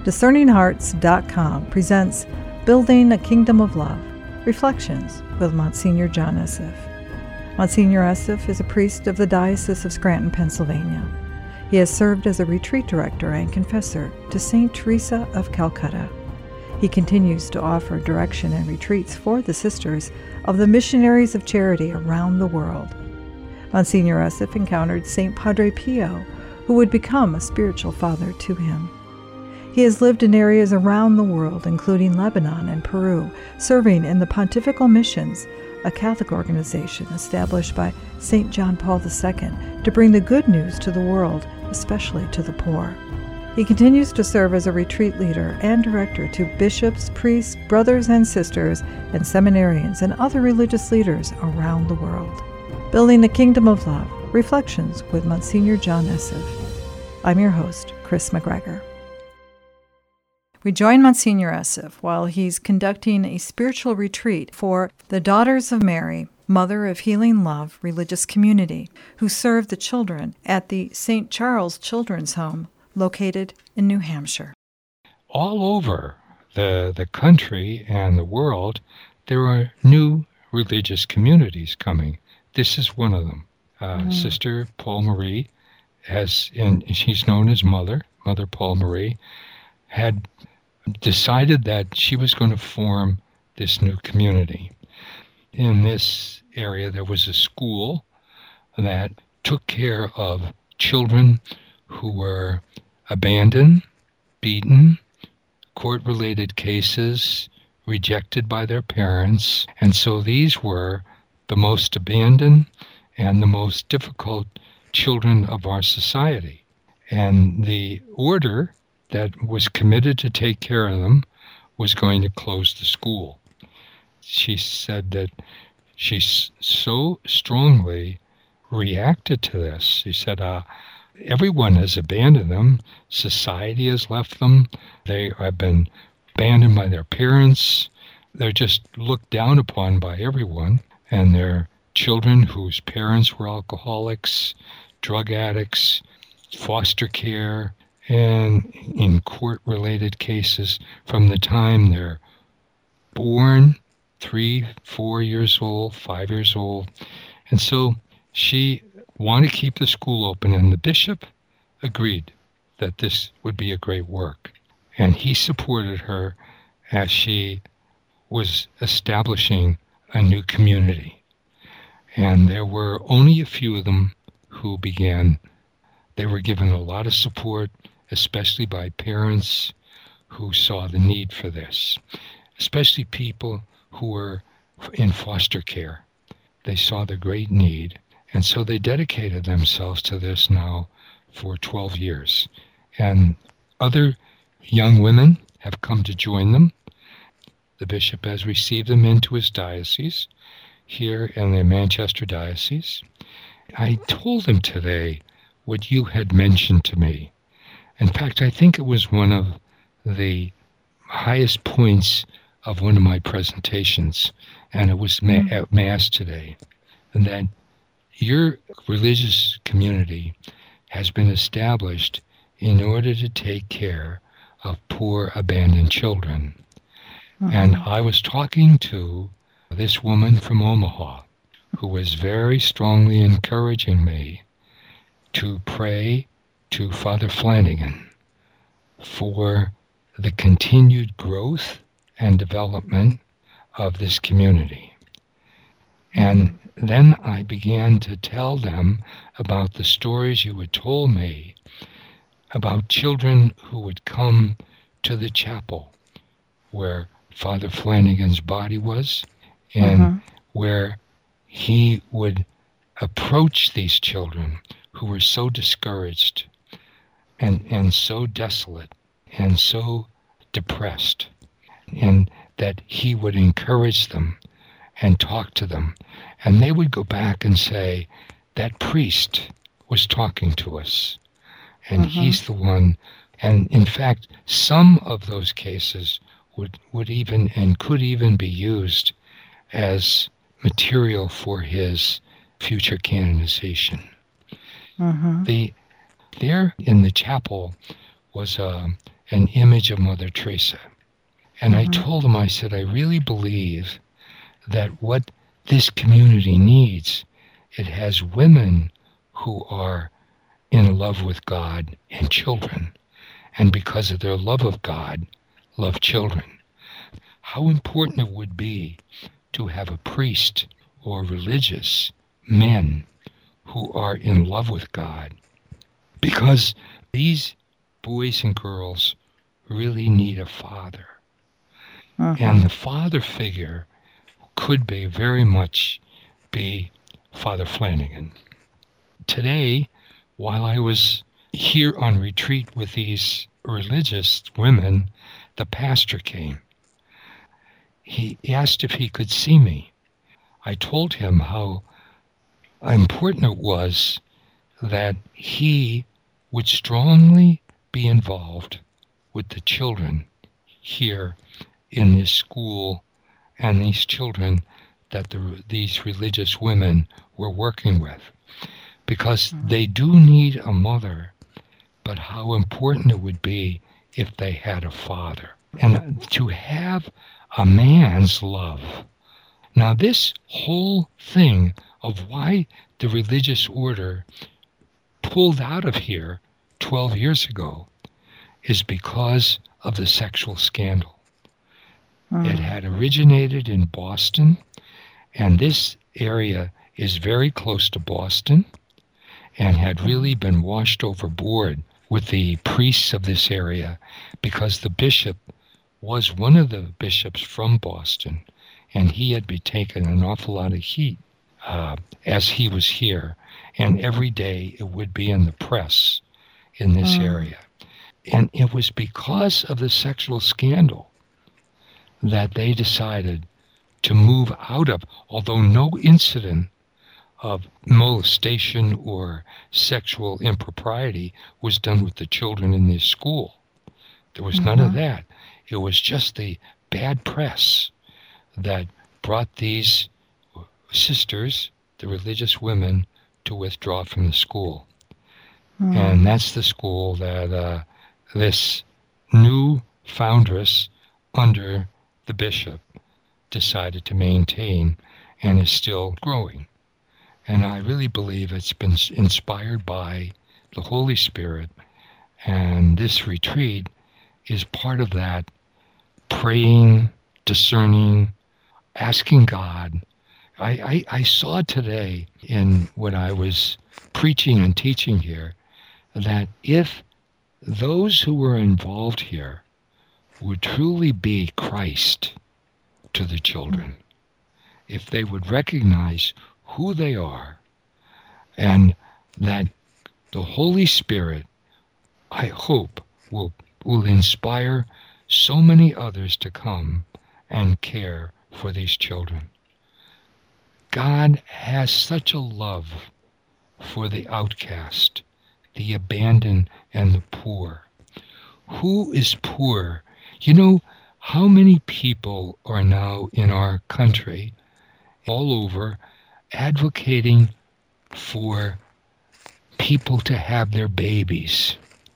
DiscerningHearts.com presents Building a Kingdom of Love, Reflections with Monsignor John Esseff. Monsignor Esseff is a priest of the Diocese of Scranton, Pennsylvania. He has served as a retreat director and confessor to St. Teresa of Calcutta. He continues to offer direction and retreats for the sisters of the Missionaries of Charity around the world. Monsignor Esseff encountered St. Padre Pio, who would become a spiritual father to him. He has lived in areas around the world, including Lebanon and Peru, serving in the Pontifical Missions, a Catholic organization established by St. John Paul II to bring the good news to the world, especially to the poor. He continues to serve as a retreat leader and director to bishops, priests, brothers and sisters, and seminarians and other religious leaders around the world. Building the Kingdom of Love, Reflections with Monsignor John Esseff. I'm your host, Chris McGregor. We join Monsignor Esseff while he's conducting a spiritual retreat for the Daughters of Mary, Mother of Healing Love religious community, who serve the children at the St. Charles Children's Home, located in New Hampshire. All over the country and the world, there are new religious communities coming. This is one of them. Sister Paul Marie, she's known as Mother Paul Marie, had decided that she was going to form this new community. In this area, there was a school that took care of children who were abandoned, beaten, court-related cases, rejected by their parents. And so these were the most abandoned and the most difficult children of our society. And the order that was committed to take care of them was going to close the school. She said that she so strongly reacted to this. She said, everyone has abandoned them. Society has left them. They have been abandoned by their parents. They're just looked down upon by everyone. And they're children whose parents were alcoholics, drug addicts, foster care, and in court-related cases from the time they're born, 3, 4 years old, 5 years old. And so she wanted to keep the school open, and the bishop agreed that this would be a great work. And he supported her as she was establishing a new community. And there were only a few of them who began. They were given a lot of support, especially by parents who saw the need for this, especially people who were in foster care. They saw the great need, and so they dedicated themselves to this now for 12 years. And other young women have come to join them. The bishop has received them into his diocese here in the Manchester Diocese. I told him today what you had mentioned to me. In fact, I think it was one of the highest points of one of my presentations, and it was at Mass today, and that your religious community has been established in order to take care of poor, abandoned children. And I was talking to this woman from Omaha who was very strongly encouraging me to pray to Father Flanagan for the continued growth and development of this community. And then I began to tell them about the stories you had told me about children who would come to the chapel where Father Flanagan's body was, and where he would approach these children who were so discouraged and so desolate and so depressed, and that he would encourage them and talk to them. And they would go back and say, that priest was talking to us, and he's the one. And in fact, some of those cases would even and could even be used as material for his future canonization. There in the chapel was a an image of Mother Teresa. And I told him, I said, I really believe that what this community needs, it has women who are in love with God and children, and because of their love of God, love children. How important it would be to have a priest or religious men who are in love with God, because these boys and girls really need a father. And the father figure could be very much be Father Flanagan. Today, while I was here on retreat with these religious women, the pastor came. He asked if he could see me. I told him how important it was that he would strongly be involved with the children here in this school and these children that these religious women were working with, because they do need a mother, but how important it would be if they had a father. And to have a man's love. Now this whole thing of why the religious order pulled out of here 12 years ago is because of the sexual scandal. It had originated in Boston, and this area is very close to Boston and had really been washed overboard with the priests of this area, because the bishop was one of the bishops from Boston, and he had been taking an awful lot of heat as he was here, and every day it would be in the press in this area. And it was because of the sexual scandal that they decided to move out of, although no incident of molestation or sexual impropriety was done with the children in this school. There was none of that. It was just the bad press that brought these sisters, the religious women, to withdraw from the school. And that's the school that this new foundress under the bishop decided to maintain and is still growing. And I really believe it's been inspired by the Holy Spirit, and this retreat is part of that, praying, discerning, asking God. I saw today in what I was preaching and teaching here that if those who were involved here would truly be Christ to the children, if they would recognize who they are, and that the Holy Spirit, I hope, will inspire so many others to come and care for these children. God has such a love for the outcast, the abandoned, and the poor. Who is poor? You know, how many people are now in our country, all over, advocating for people to have their babies,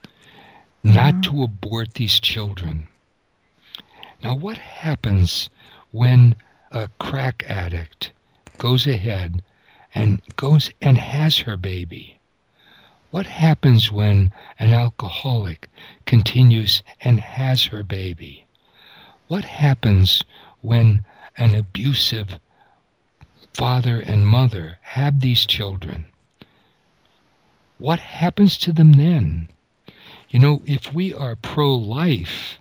not to abort these children? Now, what happens when a crack addict goes ahead and goes and has her baby? What happens when an alcoholic continues and has her baby? What happens when an abusive father and mother have these children? What happens to them then? You know, if we are pro-life,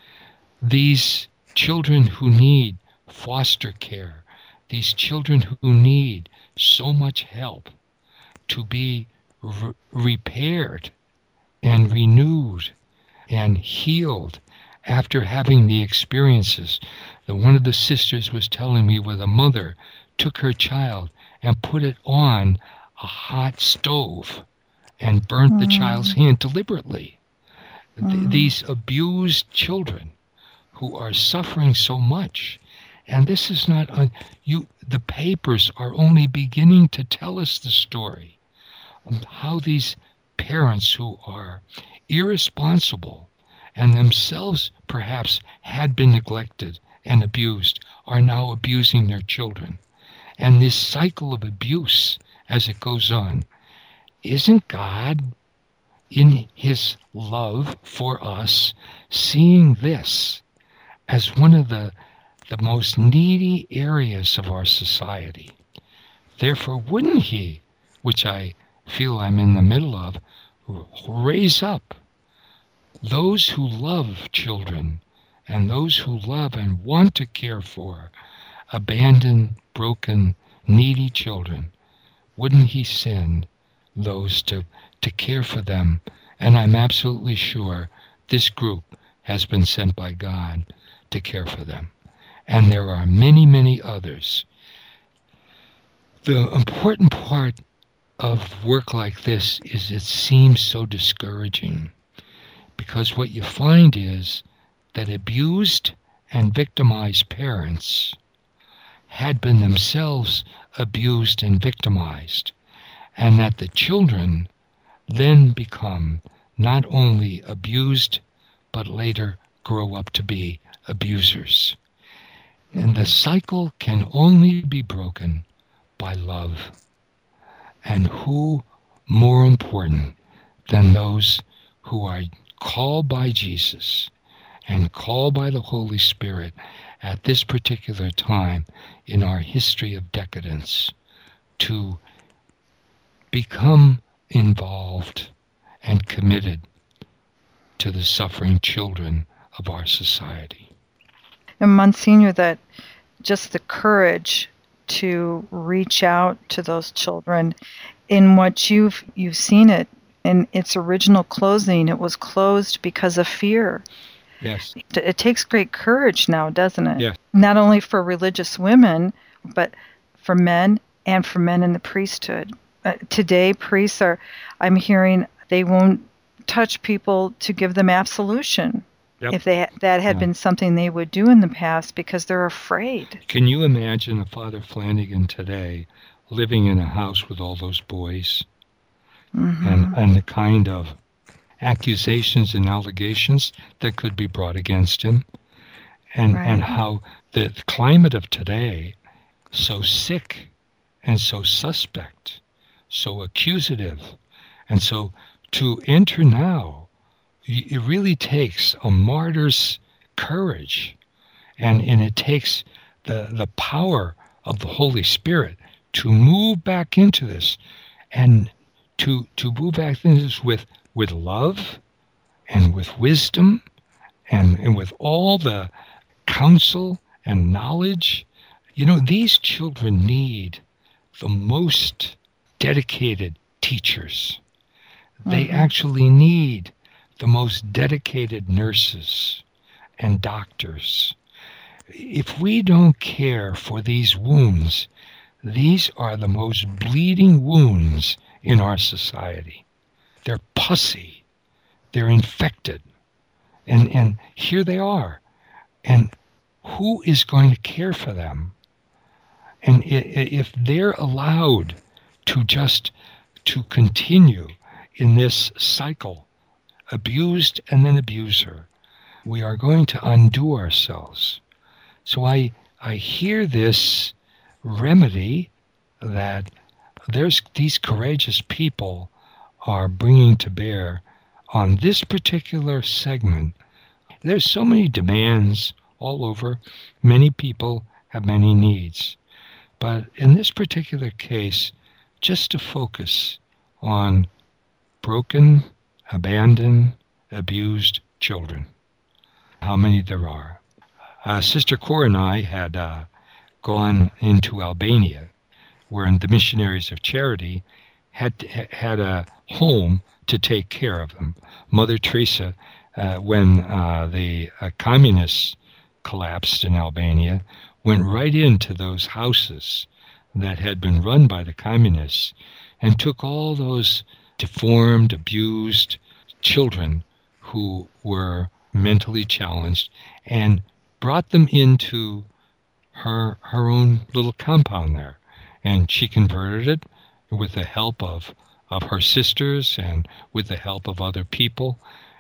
these children who need foster care, these children who need so much help to be repaired and renewed and healed after having the experiences. One of the sisters was telling me where the mother took her child and put it on a hot stove and burnt the child's hand deliberately. These abused children who are suffering so much. And this is not, the papers are only beginning to tell us the story of how these parents who are irresponsible and themselves perhaps had been neglected and abused, are now abusing their children. And this cycle of abuse, as it goes on, isn't God, in his love for us, seeing this as one of the most needy areas of our society? Therefore, wouldn't he, which I feel I'm in the middle of, raise up those who love children and those who love and want to care for abandoned, broken, needy children? Wouldn't he send those to care for them? And I'm absolutely sure this group has been sent by God to care for them. And there are many, many others. The important part of work like this is it seems so discouraging, because what you find is that abused and victimized parents had been themselves abused and victimized, and that the children then become not only abused, but later grow up to be abusers. And the cycle can only be broken by love. And who more important than those who are called by Jesus and called by the Holy Spirit at this particular time in our history of decadence to become involved and committed to the suffering children of our society. And Monsignor, that just the courage to reach out to those children, in what you've seen it in its original closing, it was closed because of fear. Yes. It takes great courage now, doesn't it? Yes. Not only for religious women, but for men and for men in the priesthood. Today, priests I'm hearing, they won't touch people to give them absolution. Yep. If that had been something they would do in the past, because they're afraid. Can you imagine a Father Flanagan today living in a house with all those boys? Mm-hmm. And the kind of accusations and allegations that could be brought against him, and how the climate of today, so sick and so suspect, so accusative, and so to enter now, it really takes a martyr's courage, and it takes the power of the Holy Spirit to move back into this, and to move back into this with love and with wisdom and with all the counsel and knowledge. You know, these children need the most dedicated teachers. They actually need the most dedicated nurses and doctors. If we don't care for these wounds, these are the most bleeding wounds in our society. They're pussy. They're infected. And here they are. And who is going to care for them? And if they're allowed to continue in this cycle, abused and then abuser, we are going to undo ourselves. So I hear this remedy that there's these courageous people are bringing to bear on this particular segment. There's so many demands all over. Many people have many needs. But in this particular case, just to focus on broken, abandoned, abused children. How many there are. Sister Cora and I had gone into Albania, where the Missionaries of Charity had a home to take care of them. Mother Teresa, when the communists collapsed in Albania, went right into those houses that had been run by the communists and took all those deformed, abused children who were mentally challenged and brought them into her own little compound there. And she converted it with the help of her sisters and with the help of other people.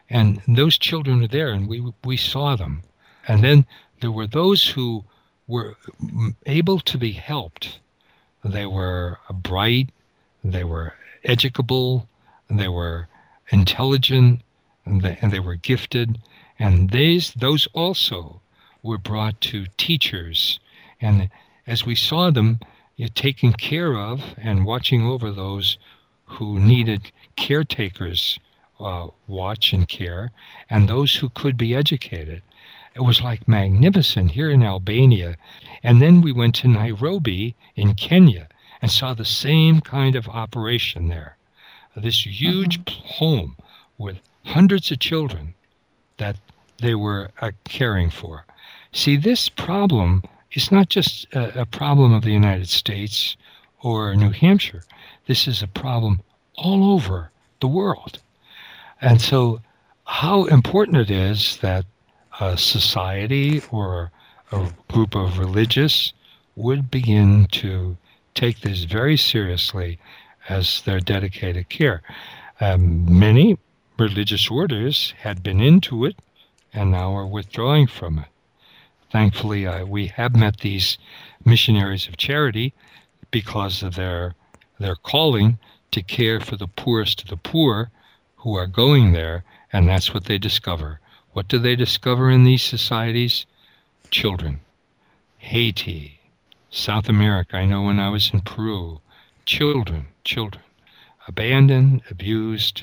And those children are there, and we saw them. And then there were those who were able to be helped. They were bright, they were educable, they were intelligent, and they were gifted. And those also were brought to teachers. And as we saw them, taking care of and watching over those who needed caretakers, watch and care, and those who could be educated. It was like magnificent here in Albania. And then we went to Nairobi in Kenya and saw the same kind of operation there. This huge home with hundreds of children that they were caring for. See, this problem is not just a problem of the United States or New Hampshire. This is a problem all over the world. And so how important it is that a society or a group of religious would begin to take this very seriously as their dedicated care. Many religious orders had been into it and now are withdrawing from it. Thankfully, we have met these missionaries of charity because of their calling to care for the poorest of the poor who are going there, and that's what they discover. What do they discover in these societies? Children. Haiti, South America, I know when I was in Peru, children, abandoned, abused.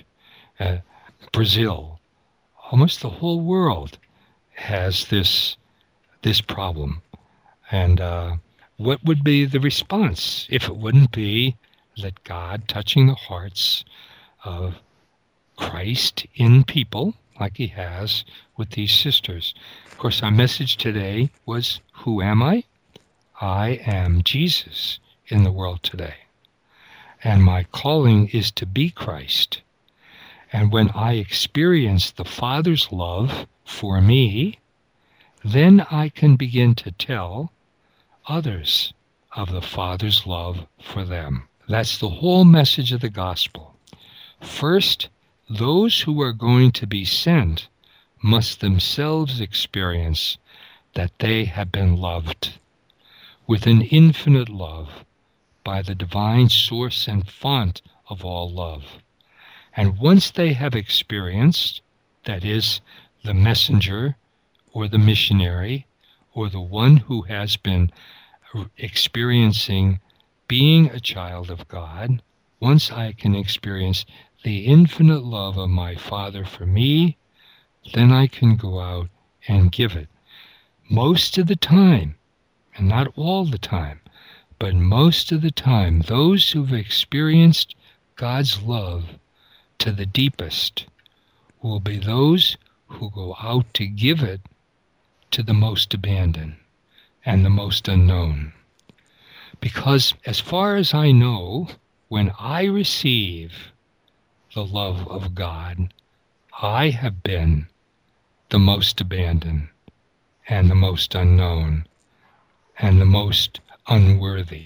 Brazil, almost the whole world has this problem. And what would be the response if it wouldn't be that God touching the hearts of Christ in people like he has with these sisters? Of course, our message today was, who am I? I am Jesus in the world today. And my calling is to be Christ. And when I experience the Father's love for me, then I can begin to tell others of the Father's love for them. That's the whole message of the gospel. First, those who are going to be sent must themselves experience that they have been loved with an infinite love by the divine source and font of all love. And once they have experienced, that is, the messenger or the missionary or the one who has been experiencing being a child of God, once I can experience the infinite love of my Father for me, then I can go out and give it. Most of the time, and not all the time, but most of the time, those who've experienced God's love to the deepest will be those who go out to give it to the most abandoned and the most unknown. Because as far as I know, when I receive the love of God, I have been the most abandoned and the most unknown and the most unworthy.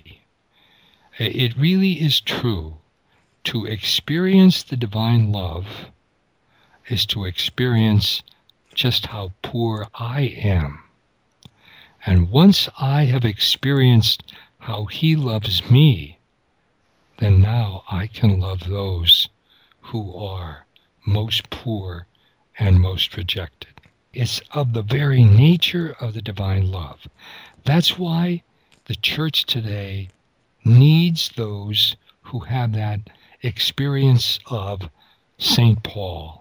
It really is true. To experience the divine love is to experience just how poor I am. And once I have experienced how he loves me, then now I can love those who are most poor and most rejected. It's of the very nature of the divine love. That's why the church today needs those who have that experience of St. Paul,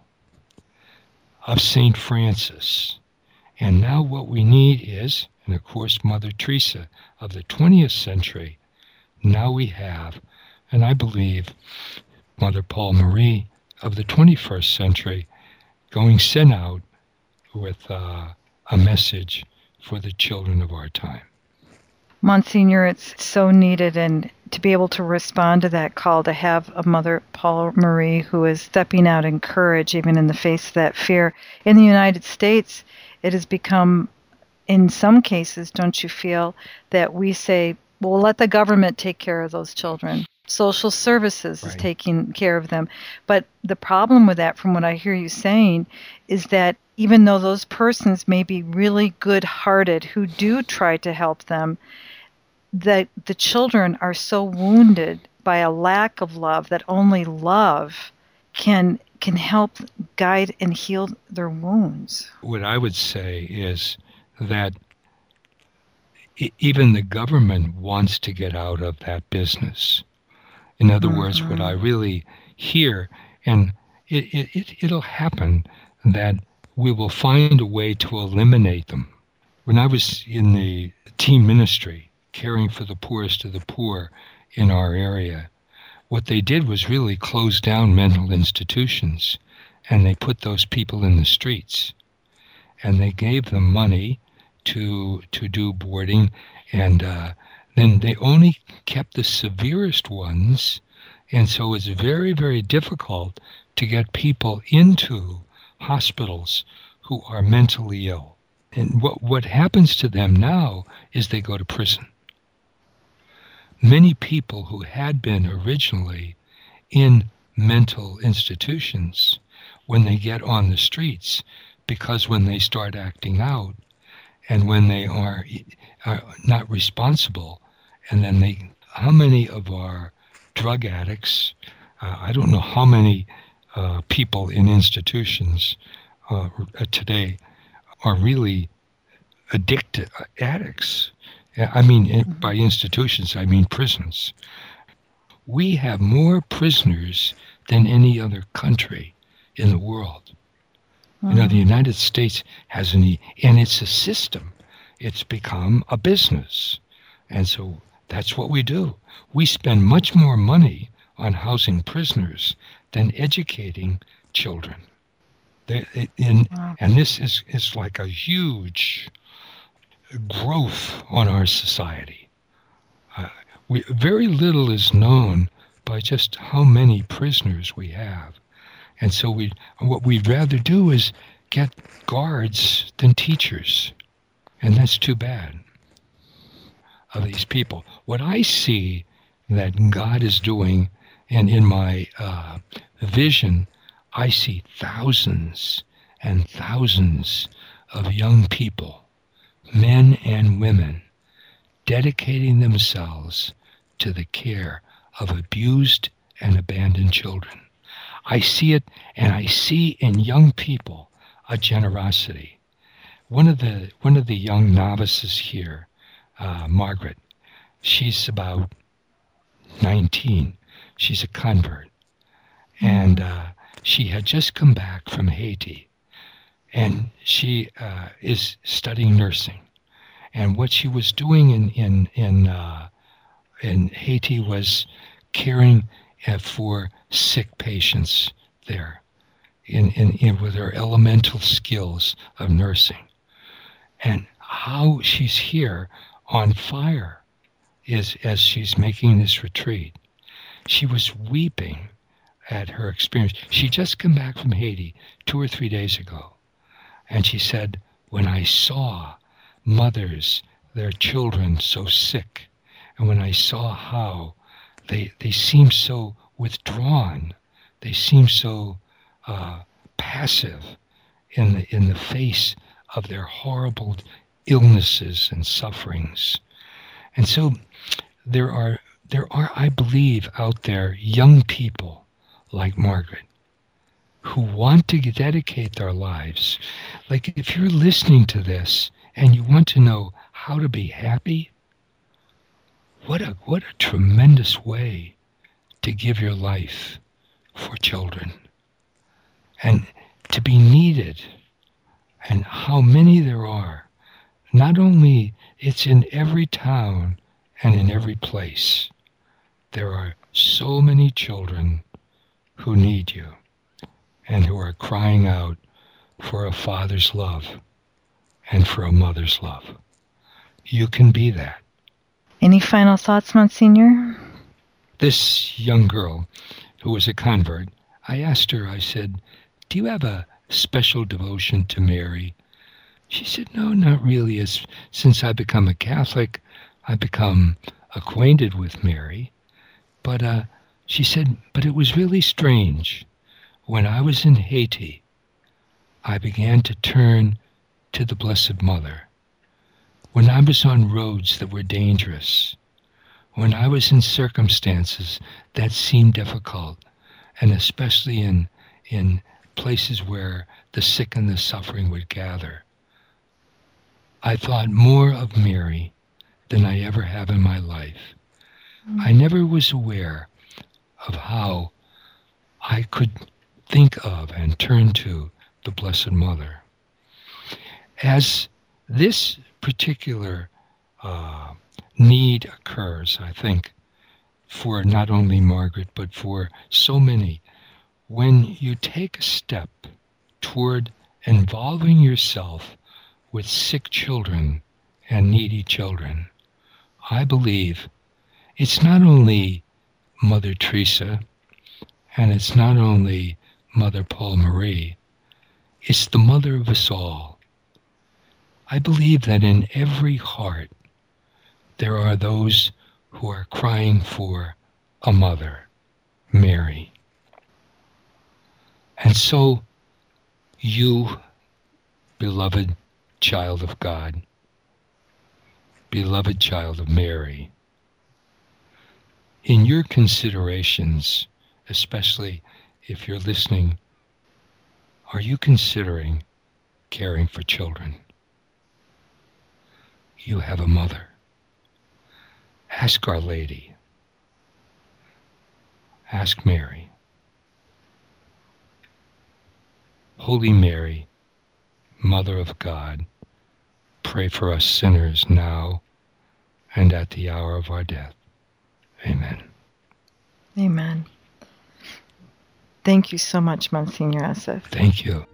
of St. Francis. And now what we need is, and of course Mother Teresa of the 20th century, now we have, and I believe Mother Paul Marie of the 21st century, going sent out with a message for the children of our time. Monsignor, it's so needed, and to be able to respond to that call, to have a Mother Paul Marie who is stepping out in courage, even in the face of that fear. In the United States, it has become, in some cases, don't you feel, that we say, well, let the government take care of those children. social services is Right. taking care of them. But the problem with that, from what I hear you saying, is that even though those persons may be really good-hearted who do try to help them, that the children are so wounded by a lack of love that only love can help guide and heal their wounds. What I would say is that even the government wants to get out of that business. In other words, what I really hear, and it'll happen, that we will find a way to eliminate them. When I was in the team ministry, caring for the poorest of the poor in our area, what they did was really close down mental institutions, and they put those people in the streets. And they gave them money to do boarding, and then they only kept the severest ones, and so it's very, very difficult to get people into hospitals who are mentally ill. And what happens to them now is they go to prison. Many people who had been originally in mental institutions, when they get on the streets, because when they start acting out and when they are not responsible, and then how many of our drug addicts, I don't know how many people in institutions today are really addicts. I mean, by institutions, I mean prisons. We have more prisoners than any other country in the world. You know, the United States has and it's a system. It's become a business. And so that's what we do. We spend much more money on housing prisoners than educating children. And this is like a huge growth on our society. Very little is known by just how many prisoners we have. And so what we'd rather do is get guards than teachers. And that's too bad of these people. What I see that God is doing, and in my vision, I see thousands and thousands of young people, men and women, dedicating themselves to the care of abused and abandoned children. I see it, and I see in young people a generosity. One of the young novices here, Margaret, she's about 19. She's a convert, and she had just come back from Haiti, and she is studying nursing. And what she was doing in Haiti was caring for sick patients there, with her elemental skills of nursing. And how she's here on fire is as she's making this retreat. She was weeping at her experience. She just come back from Haiti 2 or 3 days ago. And she said, when I saw mothers, their children so sick, and when I saw how they seemed so withdrawn, they seemed so passive in the face of their horrible illnesses and sufferings. And so there are, I believe, out there young people like Margaret who want to dedicate their lives. Like, if you're listening to this and you want to know how to be happy, what a tremendous way to give your life for children and to be needed, and how many there are. Not only it's in every town and in every place. There are so many children who need you and who are crying out for a father's love and for a mother's love. You can be that. Any final thoughts, Monsignor? This young girl who was a convert, I asked her, I said, do you have a special devotion to Mary? She said, no, not really. Since I become a Catholic, I become acquainted with Mary. But she said, but it was really strange. When I was in Haiti, I began to turn to the Blessed Mother. When I was on roads that were dangerous, when I was in circumstances that seemed difficult, and especially in places where the sick and the suffering would gather, I thought more of Mary than I ever have in my life. I never was aware of how I could think of and turn to the Blessed Mother. As this particular need occurs, I think, for not only Margaret, but for so many, when you take a step toward involving yourself with sick children and needy children, I believe it's not only Mother Teresa and it's not only Mother Paul Marie, it's the mother of us all. I believe that in every heart there are those who are crying for a mother, Mary. And so you, beloved child of God, beloved child of Mary, in your considerations, especially if you're listening, are you considering caring for children? You have a mother. Ask Our Lady. Ask Mary. Holy Mary, Mother of God, pray for us sinners now and at the hour of our death. Amen. Amen. Thank you so much, Monsignor Esseff. Thank you.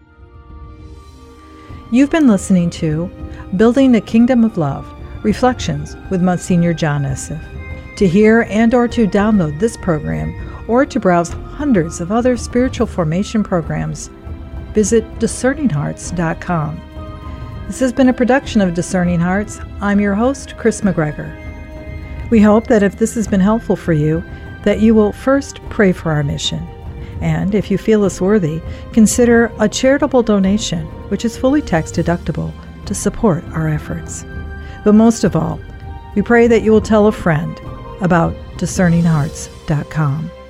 You've been listening to Building a Kingdom of Love, Reflections with Monsignor John Esseff. To hear and or to download this program or to browse hundreds of other spiritual formation programs, visit discerninghearts.com. This has been a production of Discerning Hearts. I'm your host, Chris McGregor. We hope that if this has been helpful for you, that you will first pray for our mission. And if you feel us worthy, consider a charitable donation, which is fully tax deductible, to support our efforts. But most of all, we pray that you will tell a friend about discerninghearts.com.